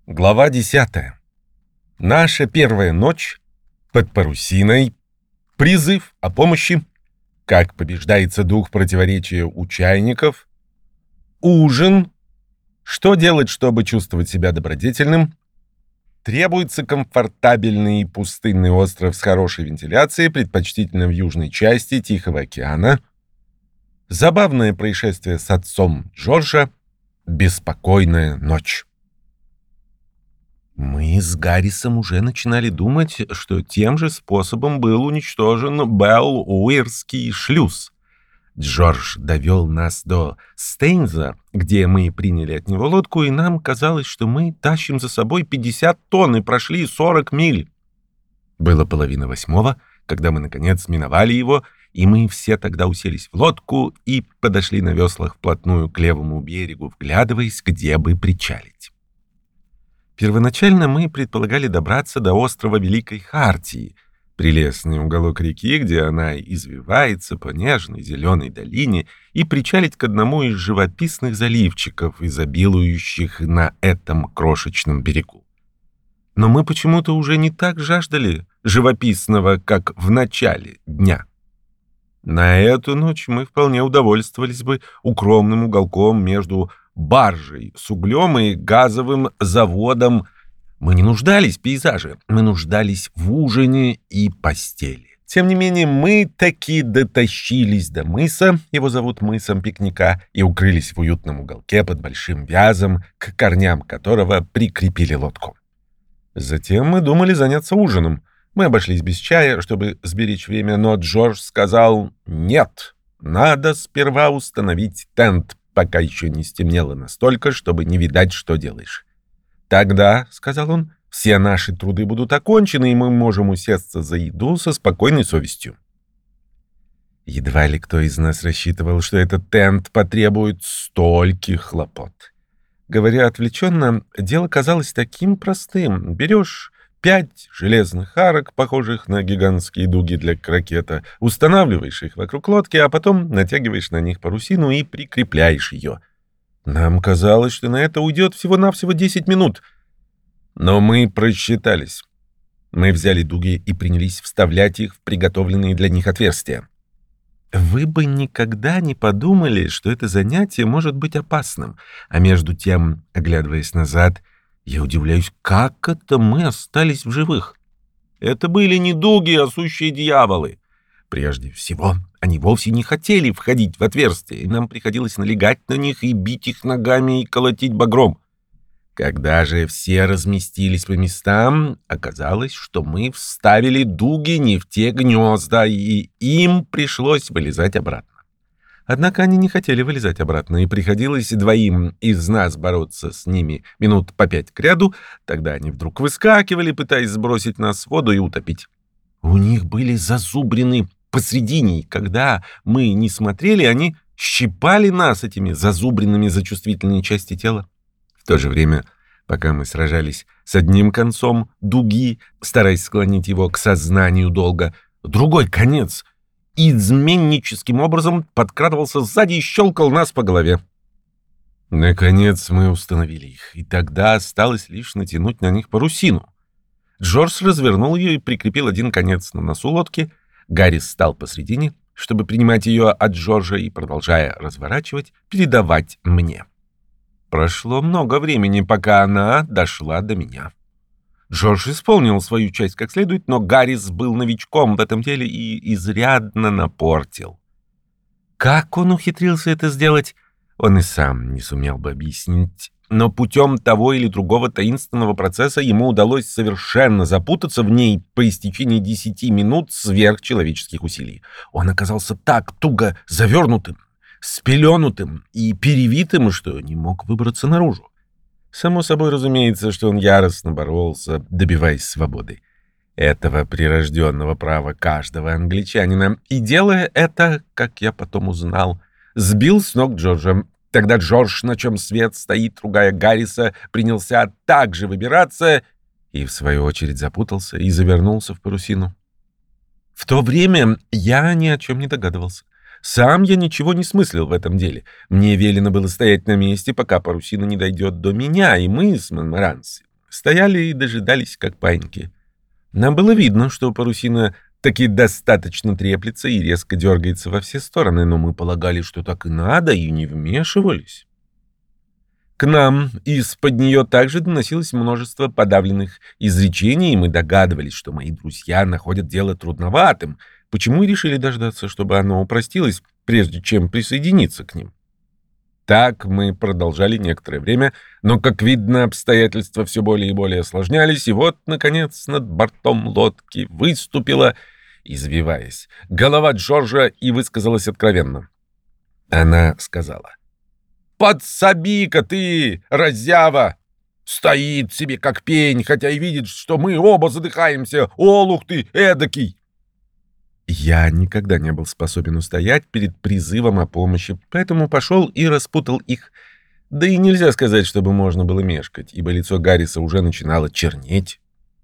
Глава 10. Наша первая ночь под парусиной. Призыв о помощи. Как побеждается дух противоречия у чайников. Ужин. Что делать, чтобы чувствовать себя добродетельным? Требуется комфортабельный пустынный остров с хорошей вентиляцией, предпочтительно в южной части Тихого океана. Забавное происшествие с отцом Джорджа. Беспокойная ночь. Мы с Гаррисом уже начинали думать, что тем же способом был уничтожен Белл-Уирский шлюз. Джордж довел нас до Стейнза, где мы приняли от него лодку, и нам казалось, что мы тащим за собой 50 тонн и прошли 40 миль. Было 7:30, когда мы, наконец, миновали его, и мы все тогда уселись в лодку и подошли на веслах вплотную к левому берегу, вглядываясь, где бы причалить. Первоначально мы предполагали добраться до острова Великой Хартии, прелестный уголок реки, где она извивается по нежной зеленой долине, и причалить к одному из живописных заливчиков, изобилующих на этом крошечном берегу. Но мы почему-то уже не так жаждали живописного, как в начале дня. На эту ночь мы вполне удовольствовались бы укромным уголком между баржей с углем и газовым заводом. Мы не нуждались в пейзаже, мы нуждались в ужине и постели. Тем не менее, мы таки дотащились до мыса, его зовут мысом пикника, и укрылись в уютном уголке под большим вязом, к корням которого прикрепили лодку. Затем мы думали заняться ужином. Мы обошлись без чая, чтобы сберечь время, но Джордж сказал: «Нет, надо сперва установить тент, пока еще не стемнело настолько, чтобы не видать, что делаешь. Тогда, — сказал он, — все наши труды будут окончены, и мы можем усесться за еду со спокойной совестью». Едва ли кто из нас рассчитывал, что этот тент потребует стольких хлопот. Говоря отвлеченно, дело казалось таким простым. Берешь 5 железных арок, похожих на гигантские дуги для крокета, устанавливаешь их вокруг лодки, а потом натягиваешь на них парусину и прикрепляешь ее. Нам казалось, что на это уйдет всего-навсего 10 минут. Но мы просчитались. Мы взяли дуги и принялись вставлять их в приготовленные для них отверстия. Вы бы никогда не подумали, что это занятие может быть опасным, а между тем, оглядываясь назад, я удивляюсь, как это мы остались в живых. Это были не дуги, а сущие дьяволы. Прежде всего, они вовсе не хотели входить в отверстие, и нам приходилось налегать на них и бить их ногами и колотить багром. Когда же все разместились по местам, оказалось, что мы вставили дуги не в те гнезда, и им пришлось вылезать обратно. Однако они не хотели вылезать обратно, и приходилось двоим из нас бороться с ними минут по 5 кряду. Тогда они вдруг выскакивали, пытаясь сбросить нас в воду и утопить. У них были зазубрины посредине, и когда мы не смотрели, они щипали нас этими зазубринами за чувствительные части тела. В то же время, пока мы сражались с одним концом дуги, стараясь склонить его к сознанию долга, другой конец изменническим образом подкрадывался сзади и щелкал нас по голове. Наконец мы установили их, и тогда осталось лишь натянуть на них парусину. Джордж развернул ее и прикрепил один конец на носу лодки. Гаррис стал посредине, чтобы принимать ее от Джорджа и, продолжая разворачивать, передавать мне. Прошло много времени, пока она дошла до меня. Джордж исполнил свою часть как следует, но Гаррис был новичком в этом деле и изрядно напортил. Как он ухитрился это сделать, он и сам не сумел бы объяснить, но путем того или другого таинственного процесса ему удалось совершенно запутаться в ней по истечении 10 минут сверхчеловеческих усилий. Он оказался так туго завернутым, спеленутым и перевитым, что не мог выбраться наружу. Само собой разумеется, что он яростно боролся, добиваясь свободы. Этого прирожденного права каждого англичанина. И делая это, как я потом узнал, сбил с ног Джорджа. Тогда Джордж, на чем свет стоит, ругая Гарриса, принялся также выбираться и, в свою очередь, запутался и завернулся в парусину. В то время я ни о чем не догадывался. Сам я ничего не смыслил в этом деле. Мне велено было стоять на месте, пока парусина не дойдет до меня, и мы с Монморанси стояли и дожидались, как паиньки. Нам было видно, что парусина таки достаточно треплется и резко дергается во все стороны, но мы полагали, что так и надо, и не вмешивались. К нам из-под нее также доносилось множество подавленных изречений, и мы догадывались, что мои друзья находят дело трудноватым, почему и решили дождаться, чтобы оно упростилось, прежде чем присоединиться к ним. Так мы продолжали некоторое время, но, как видно, обстоятельства все более и более осложнялись, и вот, наконец, над бортом лодки выступила, извиваясь, голова Джорджа и высказалась откровенно. Она сказала: «Подсоби-ка ты, раззява! Стоит себе как пень, хотя и видит, что мы оба задыхаемся. Олух ты эдакий!» Я никогда не был способен устоять перед призывом о помощи, поэтому пошел и распутал их. Да и нельзя сказать, чтобы можно было мешкать, ибо лицо Гарриса уже начинало чернеть.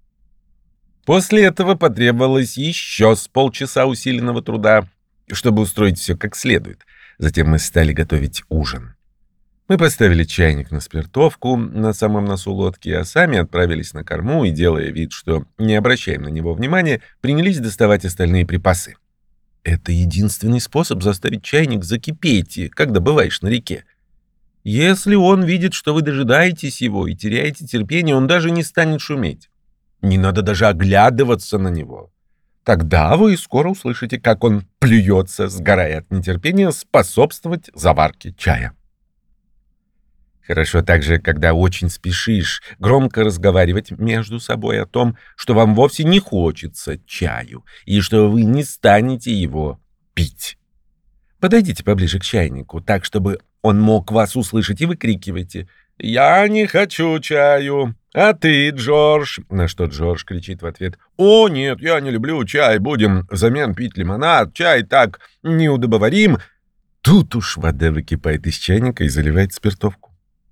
После этого потребовалось еще с полчаса усиленного труда, чтобы устроить все как следует. Затем мы стали готовить ужин. Мы поставили чайник на спиртовку на самом носу лодки, а сами отправились на корму и, делая вид, что не обращаем на него внимания, принялись доставать остальные припасы. Это единственный способ заставить чайник закипеть, когда бываешь на реке. Если он видит, что вы дожидаетесь его и теряете терпение, он даже не станет шуметь. Не надо даже оглядываться на него. Тогда вы скоро услышите, как он плюется, сгорая от нетерпения, способствовать заварке чая. Хорошо также, когда очень спешишь, громко разговаривать между собой о том, что вам вовсе не хочется чаю и что вы не станете его пить. Подойдите поближе к чайнику, так, чтобы он мог вас услышать, и выкрикивайте: «Я не хочу чаю! А ты, Джордж?» На что Джордж кричит в ответ: «О, нет, я не люблю чай, будем взамен пить лимонад, чай так неудобоварим». Тут уж вода выкипает из чайника и заливает спиртовку.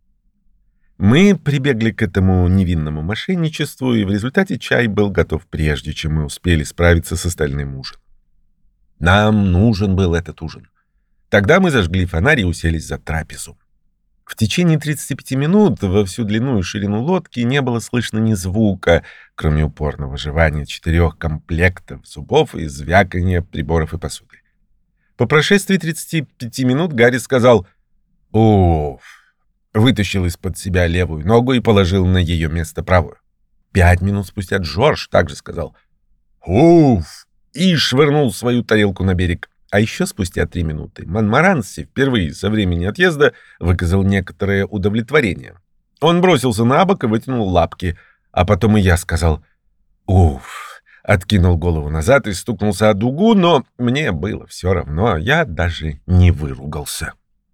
Мы прибегли к этому невинному мошенничеству, и в результате чай был готов прежде, чем мы успели справиться с остальным ужином. Нам нужен был этот ужин. Тогда мы зажгли фонарь и уселись за трапезу. В течение 35 минут во всю длину и ширину лодки не было слышно ни звука, кроме упорного жевания 4 комплектов зубов и звяканья приборов и посуды. По прошествии 35 минут Гарри сказал: «Уф», вытащил из-под себя левую ногу и положил на ее место правую. 5 минут спустя Джордж также сказал «Уф» и швырнул свою тарелку на берег. А еще спустя 3 минуты Монморанси впервые со времени отъезда выказал некоторое удовлетворение. Он бросился на бок и вытянул лапки, а потом и я сказал «Уф», откинул голову назад и стукнулся о дугу, но мне было все равно, я даже не выругался.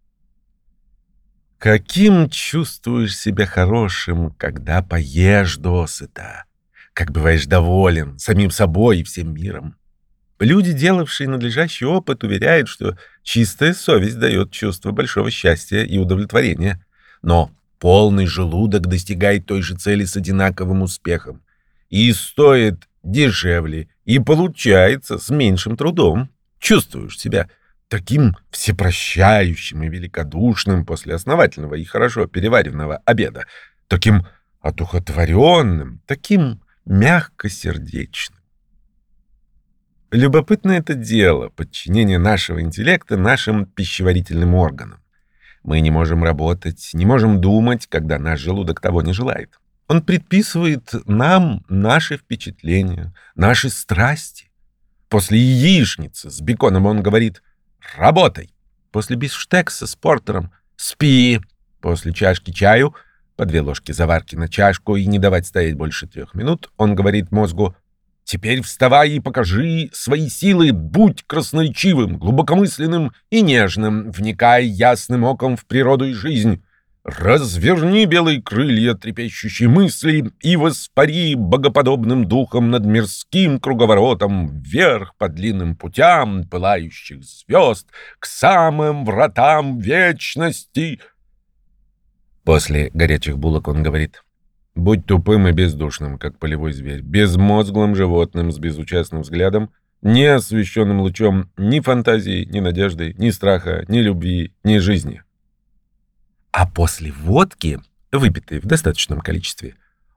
Каким чувствуешь себя хорошим, когда поешь досыта? Как бываешь доволен самим собой и всем миром? Люди, делавшие надлежащий опыт, уверяют, что чистая совесть дает чувство большого счастья и удовлетворения. Но полный желудок достигает той же цели с одинаковым успехом. И стоит дешевле, и получается с меньшим трудом. Чувствуешь себя таким всепрощающим и великодушным после основательного и хорошо переваренного обеда, таким одухотворенным, таким мягкосердечным. Любопытно это дело, подчинение нашего интеллекта нашим пищеварительным органам. Мы не можем работать, не можем думать, когда наш желудок того не желает. Он предписывает нам наши впечатления, наши страсти. После яичницы с беконом он говорит «работай». После бифштекса с портером «спи». После чашки чаю, по 2 ложки заварки на чашку и не давать стоять больше 3 минут, он говорит мозгу «теперь вставай и покажи свои силы, будь красноречивым, глубокомысленным и нежным, вникай ясным оком в природу и жизнь». Разверни белые крылья трепещущей мысли и воспари богоподобным духом над мирским круговоротом вверх по длинным путям пылающих звезд к самым вратам вечности. После горячих булок он говорит: «Будь тупым и бездушным, как полевой зверь, безмозглым животным с безучастным взглядом, не освещенным лучом ни фантазии, ни надежды, ни страха, ни любви, ни жизни». А после водки, выпитой в достаточном количестве,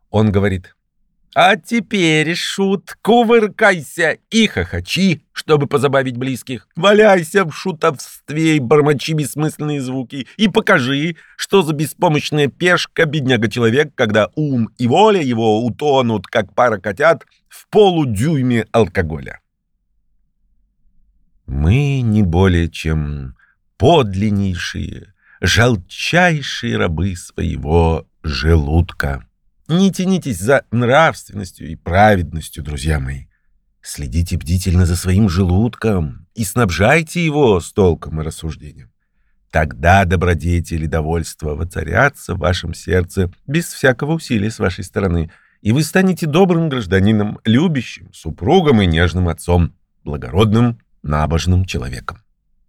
Он говорит: «А теперь, шут, кувыркайся и хохочи, чтобы позабавить близких. Валяйся в шутовстве и бормочи бессмысленные звуки. И покажи, что за беспомощная пешка бедняга-человек, когда ум и воля его утонут, как пара котят, в полудюйме алкоголя». Мы не более чем подлиннейшие, жалчайшие рабы своего желудка. Не тянитесь за нравственностью и праведностью, друзья мои. Следите бдительно за своим желудком и снабжайте его с толком и рассуждением. Тогда добродетель и довольство воцарятся в вашем сердце без всякого усилия с вашей стороны, и вы станете добрым гражданином, любящим, супругом и нежным отцом, благородным, набожным человеком.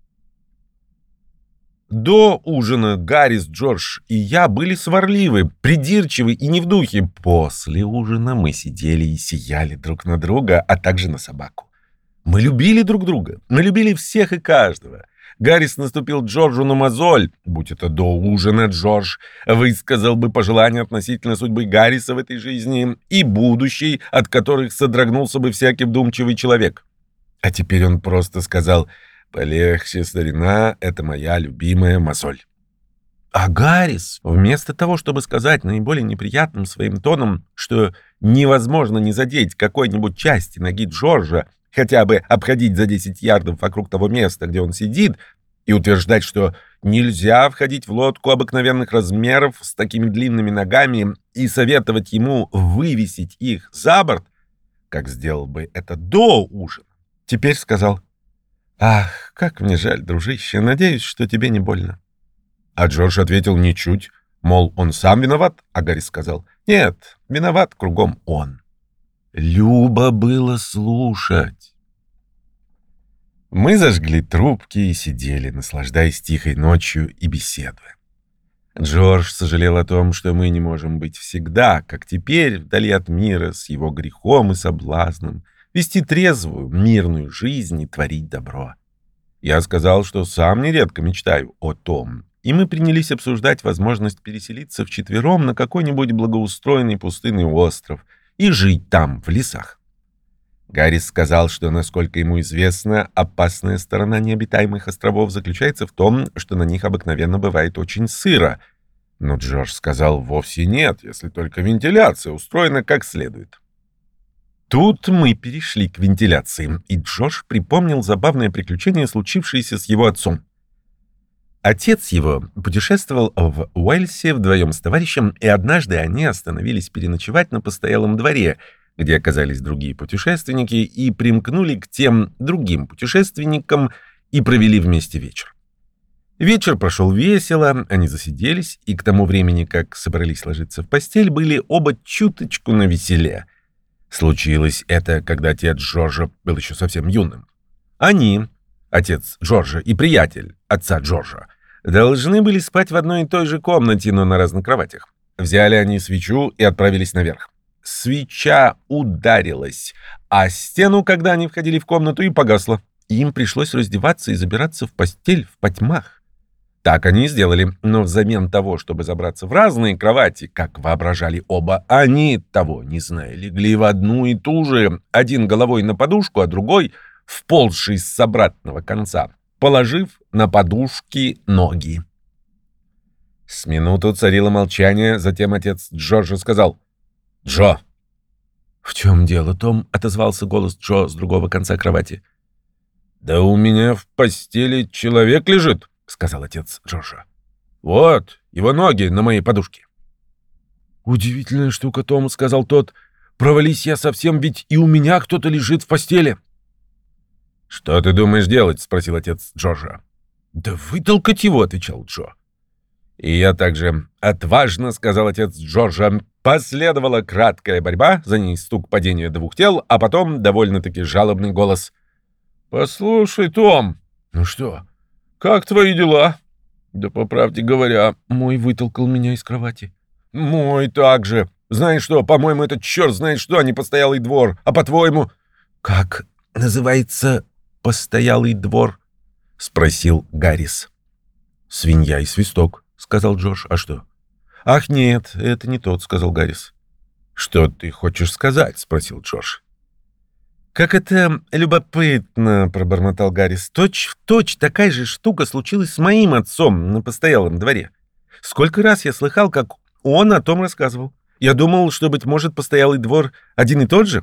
До ужина Гаррис, Джордж и я были сварливы, придирчивы и не в духе. После ужина мы сидели и сияли друг на друга, а также на собаку. Мы любили друг друга, мы любили всех и каждого. Гаррис наступил Джорджу на мозоль. Будь это до ужина, Джордж высказал бы пожелания относительно судьбы Гарриса в этой жизни и будущей, от которых содрогнулся бы всякий вдумчивый человек. А теперь он просто сказал: «Полегче, старина, это моя любимая мозоль». А Гаррис, вместо того, чтобы сказать наиболее неприятным своим тоном, что невозможно не задеть какой-нибудь части ноги Джорджа, хотя бы обходить за 10 ярдов вокруг того места, где он сидит, и утверждать, что нельзя входить в лодку обыкновенных размеров с такими длинными ногами, и советовать ему вывесить их за борт, как сделал бы это до ужина, теперь сказал: «Ах, как мне жаль, дружище, надеюсь, что тебе не больно». А Джордж ответил: «Ничуть», мол, он сам виноват, а Гарри сказал: «Нет, виноват кругом он». Любо было слушать. Мы зажгли трубки и сидели, наслаждаясь тихой ночью и беседуя. Джордж сожалел о том, что мы не можем быть всегда, как теперь, вдали от мира, с его грехом и соблазном, вести трезвую, мирную жизнь и творить добро. Я сказал, что сам нередко мечтаю о том, и мы принялись обсуждать возможность переселиться вчетвером на какой-нибудь благоустроенный пустынный остров и жить там, в лесах. Гаррис сказал, что, насколько ему известно, опасная сторона необитаемых островов заключается в том, что на них обыкновенно бывает очень сыро. Но Джордж сказал: «Вовсе нет, если только вентиляция устроена как следует». Тут мы перешли к вентиляции, и Джордж припомнил забавное приключение, случившееся с его отцом. Отец его путешествовал в Уэльсе вдвоем с товарищем, и однажды они остановились переночевать на постоялом дворе, где оказались другие путешественники, и примкнули к тем другим путешественникам и провели вместе вечер. Вечер прошел весело, они засиделись, и к тому времени, как собрались ложиться в постель, были оба чуточку навеселе. Случилось это, когда отец Джорджа был еще совсем юным. Они, отец Джорджа и приятель отца Джорджа, должны были спать в одной и той же комнате, но на разных кроватях. Взяли они свечу и отправились наверх. Свеча ударилась о стену, когда они входили в комнату, и погасла. Им пришлось раздеваться и забираться в постель в потьмах. Так они и сделали, но взамен того, чтобы забраться в разные кровати, как воображали оба, они, того не зная, легли в одну и ту же, один головой на подушку, а другой, вползший с обратного конца, положив на подушки ноги. С минуту царило молчание, затем отец Джорджа сказал: «Джо!» «В чем дело, Том?» — отозвался голос Джо с другого конца кровати. «Да у меня в постели человек лежит», — сказал отец Джорджа. «Вот, его ноги на моей подушке». «Удивительная штука, Том», — сказал тот. «Провались я совсем, ведь и у меня кто-то лежит в постели». «Что ты думаешь делать?» — спросил отец Джорджа. «Да вытолкать его», — отвечал Джо. «И я также отважно», — сказал отец Джорджа. Последовала краткая борьба, за ней стук падения двух тел, а потом довольно-таки жалобный голос. «Послушай, Том, ну что, как твои дела?» «Да по правде говоря, мой вытолкал меня из кровати». «Мой также. Знаешь что, по-моему, этот черт знает что, а не постоялый двор. А по-твоему...» «Как называется постоялый двор?» — спросил Гаррис. «Свинья и свисток», — сказал Джордж. «А что?» «Ах, нет, это не тот», — сказал Гаррис. «Что ты хочешь сказать?» — спросил Джордж. «Как это любопытно!» — пробормотал Гаррис. «Точь в точь такая же штука случилась с моим отцом на постоялом дворе. Сколько раз я слыхал, как он о том рассказывал. Я думал, что, быть может, постоялый двор один и тот же».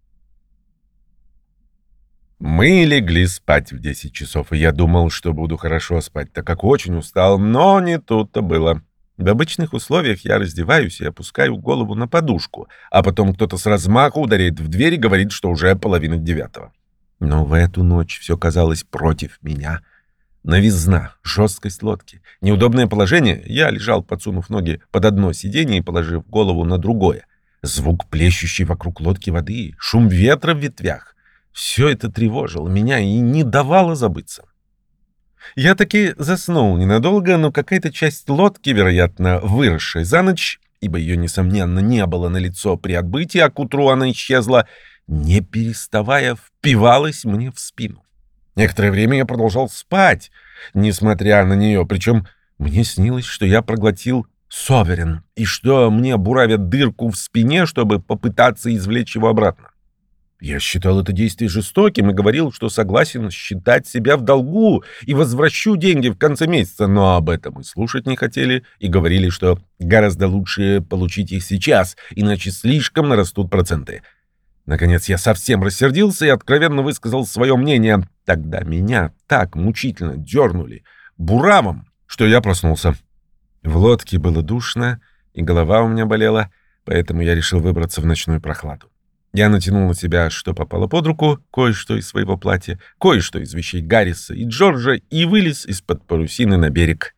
Мы легли спать в 10 часов, и я думал, что буду хорошо спать, так как очень устал, но не тут-то было. В обычных условиях я раздеваюсь и опускаю голову на подушку, а потом кто-то с размаху ударяет в дверь и говорит, что уже 8:30. Но в эту ночь все казалось против меня. Новизна, жесткость лодки, неудобное положение. Я лежал, подсунув ноги под одно сиденье и положив голову на другое. Звук плещущей вокруг лодки воды, шум ветра в ветвях. Все это тревожило меня и не давало забыться. Я таки заснул ненадолго, но какая-то часть лодки, вероятно, выросшая за ночь, ибо ее, несомненно, не было на лицо при отбытии, а к утру она исчезла, не переставая впивалась мне в спину. Некоторое время я продолжал спать, несмотря на нее, причем мне снилось, что я проглотил соверен и что мне буравят дырку в спине, чтобы попытаться извлечь его обратно. Я считал это действие жестоким и говорил, что согласен считать себя в долгу и возвращу деньги в конце месяца, но об этом и слушать не хотели и говорили, что гораздо лучше получить их сейчас, иначе слишком нарастут проценты. Наконец я совсем рассердился и откровенно высказал свое мнение. Тогда меня так мучительно дернули буравом, что я проснулся. В лодке было душно, и голова у меня болела, поэтому я решил выбраться в ночную прохладу. Я натянул на себя, что попало под руку, кое-что из своего платья, кое-что из вещей Гарриса и Джорджа, и вылез из-под парусины на берег.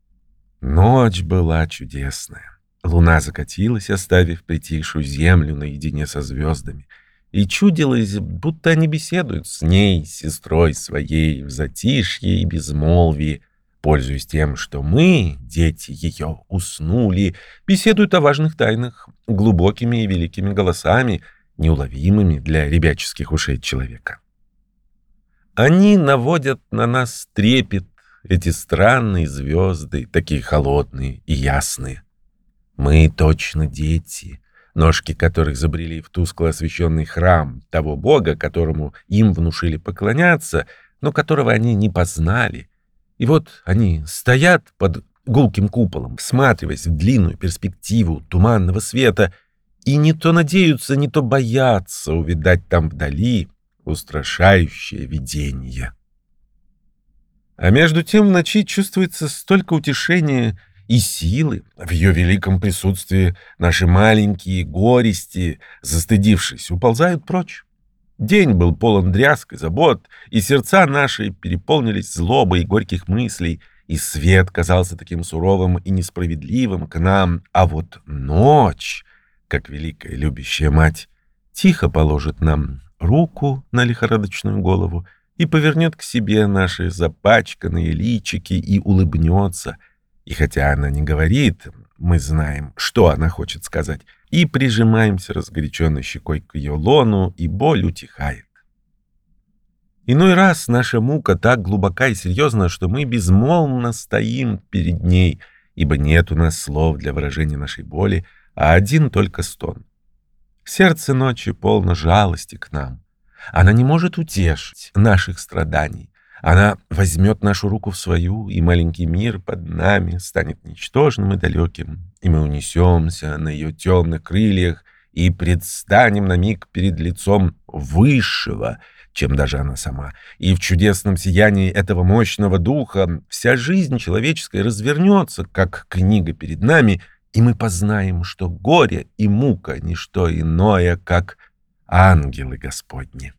Ночь была чудесная. Луна закатилась, оставив притихшую землю наедине со звездами. И чудилось, будто они беседуют с ней, сестрой своей, в затишье и безмолвии, пользуясь тем, что мы, дети ее, уснули, беседуют о важных тайнах, глубокими и великими голосами, неуловимыми для ребяческих ушей человека. Они наводят на нас трепет, эти странные звезды, такие холодные и ясные. Мы точно дети, ножки которых забрели в тускло освещенный храм того бога, которому им внушили поклоняться, но которого они не познали. И вот они стоят под гулким куполом, всматриваясь в длинную перспективу туманного света, и не то надеются, не то боятся увидать там вдали устрашающее видение. А между тем в ночи чувствуется столько утешения и силы. В ее великом присутствии наши маленькие горести, застыдившись, уползают прочь. День был полон дрязг и забот, и сердца наши переполнились злобой и горьких мыслей, и свет казался таким суровым и несправедливым к нам, а вот ночь, как великая любящая мать, тихо положит нам руку на лихорадочную голову и повернет к себе наши запачканные личики и улыбнется. И хотя она не говорит, мы знаем, что она хочет сказать, и прижимаемся разгоряченной щекой к ее лону, и боль утихает. Иной раз наша мука так глубока и серьезна, что мы безмолвно стоим перед ней, ибо нет у нас слов для выражения нашей боли, а один только стон. Сердце ночи полно жалости к нам. Она не может утешить наших страданий. Она возьмет нашу руку в свою, и маленький мир под нами станет ничтожным и далеким, и мы унесемся на ее темных крыльях и предстанем на миг перед лицом Высшего, чем даже она сама. И в чудесном сиянии этого мощного духа вся жизнь человеческая развернется, как книга перед нами, и мы познаем, что горе и мука — ничто иное, как ангелы Господни.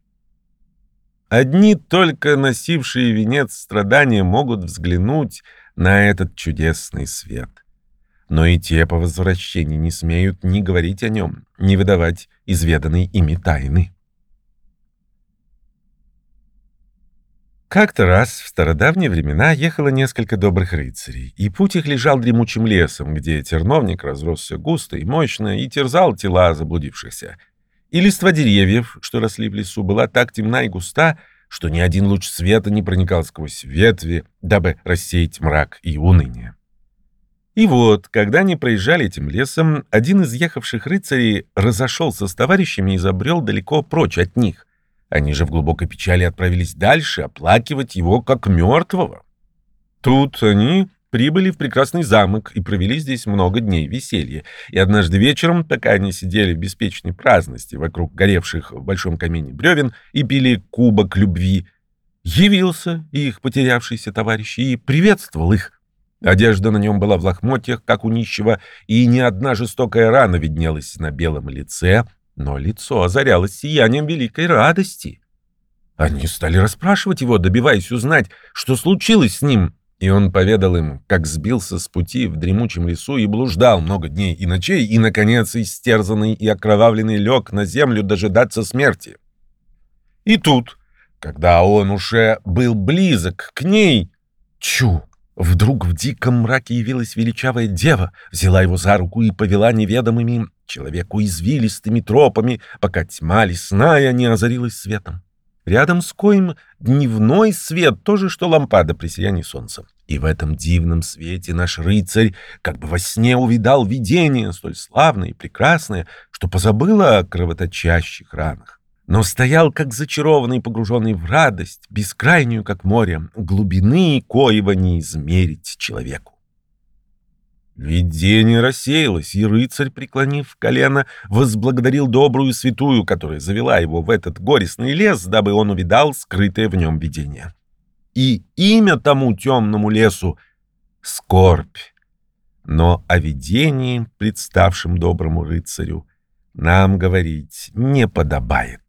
Одни только носившие венец страдания могут взглянуть на этот чудесный свет. Но и те по возвращении не смеют ни говорить о нем, ни выдавать изведанной ими тайны. Как-то раз в стародавние времена ехало несколько добрых рыцарей, и путь их лежал дремучим лесом, где терновник разросся густо и мощно и терзал тела заблудившихся. И листва деревьев, что росли в лесу, была так темна и густа, что ни один луч света не проникал сквозь ветви, дабы рассеять мрак и уныние. И вот, когда они проезжали этим лесом, один из ехавших рыцарей разошелся с товарищами и забрел далеко прочь от них. Они же в глубокой печали отправились дальше, оплакивать его как мертвого. Тут они прибыли в прекрасный замок и провели здесь много дней веселья. И однажды вечером, пока они сидели в беспечной праздности вокруг горевших в большом камине бревен и пили кубок любви, явился их потерявшийся товарищ и приветствовал их. Одежда на нем была в лохмотьях, как у нищего, и ни одна жестокая рана виднелась на белом лице, но лицо озарялось сиянием великой радости. Они стали расспрашивать его, добиваясь узнать, что случилось с ним, и он поведал им, как сбился с пути в дремучем лесу и блуждал много дней и ночей, и, наконец, истерзанный и окровавленный лег на землю дожидаться смерти. И тут, когда он уже был близок к ней, чу! Вдруг в диком мраке явилась величавая дева, взяла его за руку и повела неведомыми человеку извилистыми тропами, пока тьма лесная не озарилась светом. Рядом с коим дневной свет, то же, что лампада при сиянии солнца. И в этом дивном свете наш рыцарь как бы во сне увидал видение, столь славное и прекрасное, что позабыл о кровоточащих ранах. Но стоял, как зачарованный, погруженный в радость, бескрайнюю, как море, глубины коего не измерить человеку. Видение рассеялось, и рыцарь, преклонив колено, возблагодарил добрую святую, которая завела его в этот горестный лес, дабы он увидал скрытое в нем видение. И имя тому темному лесу — скорбь. Но о видении, представшем доброму рыцарю, нам говорить не подобает.